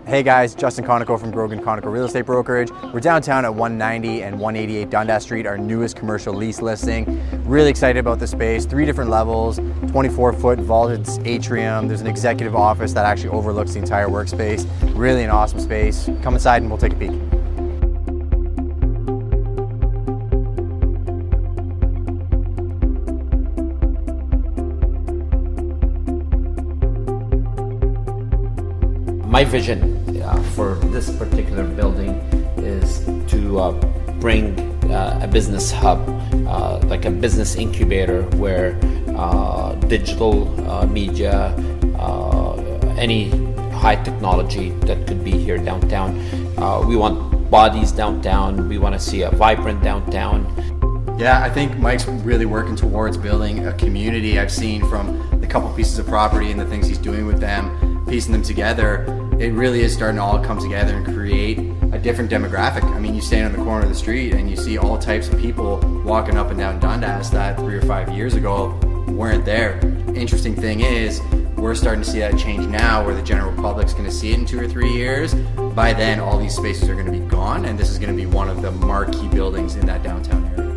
Hey guys, Justin Conoco from Grogan Conoco Real Estate Brokerage. We're downtown at 190 and 188 Dundas Street, our newest commercial lease listing. Really excited about the space, 3 different levels, 24-foot vaulted atrium. There's an executive office that actually overlooks the entire workspace. Really an awesome space. Come inside and we'll take a peek. My vision for this particular building is to bring a business hub, like a business incubator where digital media, any high technology that could be here downtown. We want bodies downtown. We want to see a vibrant downtown. Yeah, I think Mike's really working towards building a community. I've seen from the couple pieces of property and the things he's doing with them, piecing them together, it really is starting to all come together and create a different demographic. I mean, you stand on the corner of the street and you see all types of people walking up and down Dundas that 3 or 5 years ago weren't there. Interesting thing is, we're starting to see that change now where the general public's going to see it in 2 or 3 years. By then, all these spaces are going to be gone, and this is going to be one of the marquee buildings in that downtown area.